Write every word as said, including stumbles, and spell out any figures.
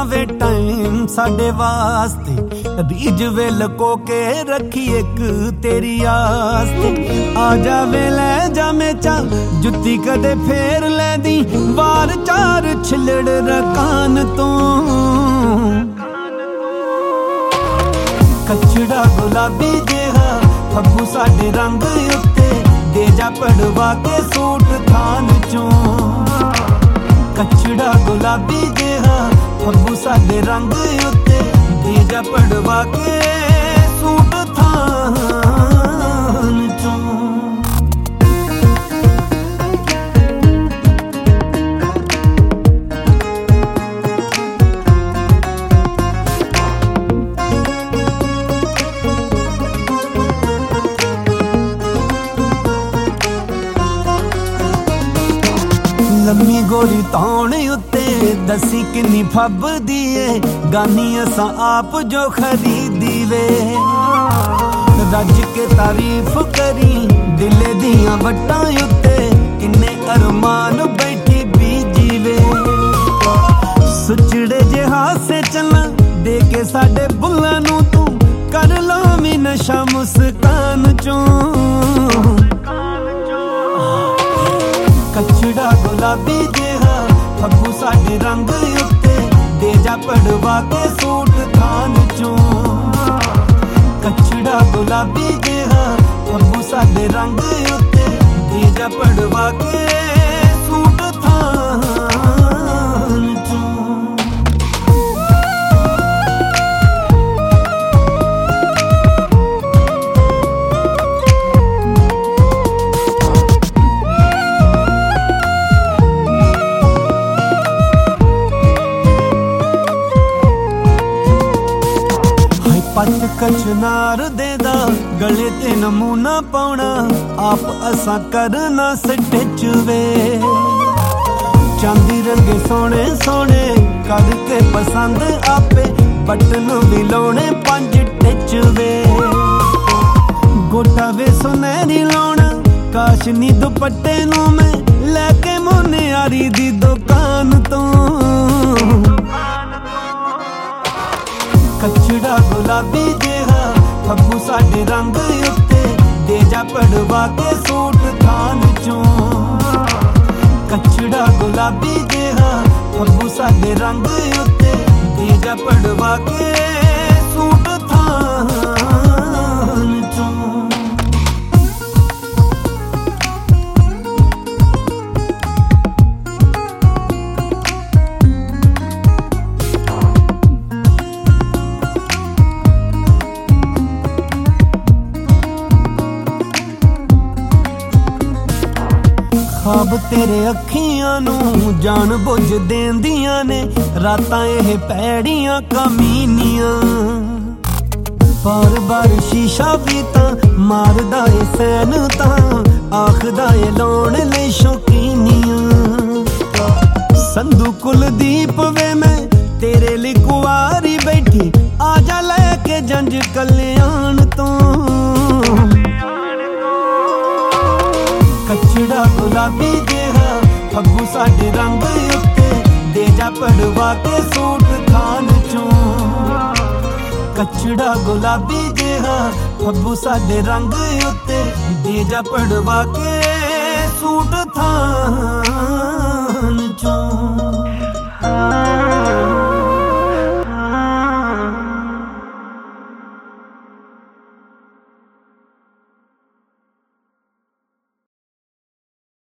वे time साडे वास्ते, रीज वे लको के रखी एक तेरी आस्ते। आ जावे ले जामे चा जुत्ती कदे फेर ले दी, वार चार छिलड़ रकान तो। कचड़ा गुलाबी जेहा फग्गू साडे रंग उत्ते, दे जा पड़वा के सूट थान चों। कचड़ा गुलाबी जेहा फग्गू साडे रंग उत्ते, दे जा पड़वा के सूट थान चों। लम्मी गोरी तौण उत्ते दसी किन्नी फबदी ए, गानी असां आप जो खरीदी वे। रज के तारीफ करी दिले दियां वट्टां उत्ते, किन्ने अरमान बैठी बीजी वे। सुचड़े जे हासे चलन दे के साडे बुल्लां नूं तू, कर लावी नशा मुस्कान चों। कचड़ा गुलाबी जेहा फग्गू साडे रंग उत्ते, दे जा पड़वा के सूट थान चों। कचड़ा गुलाबी जेहा फग्गू साडे रंग उत्ते, दे जा पड़वा के सूट थान चों। पच कचनार देदा गले ते नमूना पाउणा, आप असां करना स्टिच वे। चांदी रंगे सोने सोने करके पसंद आपे, बटन भी लाउणे पंज टिच वे। गोटा वे सुनहरी लाउणा काशनी दुपट्टे नूं मैं, लैके मुनियारी दी दुकान तो। कचड़ा गुलाबी जेहा फग्गू साडे रंग उत्ते, दे जा पड़वा के सूट थान चों। कचड़ा गुलाबी जेहा फग्गू साडे रंग उत्ते, दे जा पड़वा के सूट थान चों। ख्वाब तेरे अखियां नूं जान बुझ देंदियां ने, रातां एह पैड़ियां कमीनियां। बार बार शीशा भी तां मारदा ए सैन तां, आखदा ए लाउण लई शौकीनियां। संधू कुलदीप वे मैं तेरे लई कुआरी बैठी, आजा लैके जंज कल्याण तो। कचड़ा गुलाबी जेहा फग्गू साडे रंग उत्ते, दे जा पड़वा के सूट थान चों। कचड़ा गुलाबी जेहा फग्गू साडे रंग उत्ते, दे जा पड़वा के सूट थान